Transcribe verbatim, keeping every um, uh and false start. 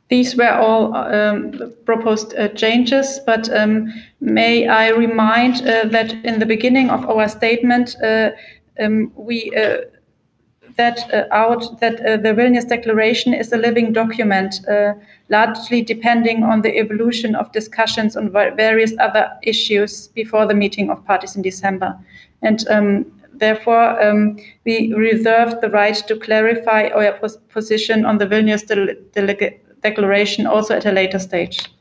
These were all um, proposed uh, changes, but um, may I remind uh, that in the beginning of our statement, uh, um, we uh, that uh, out that uh, the Vilnius Declaration is a living document, uh, largely depending on the evolution of discussions on various other issues before the meeting of parties in December. And um, therefore, um, we reserve the right to clarify our pos position on the Vilnius de de Declaration also at a later stage.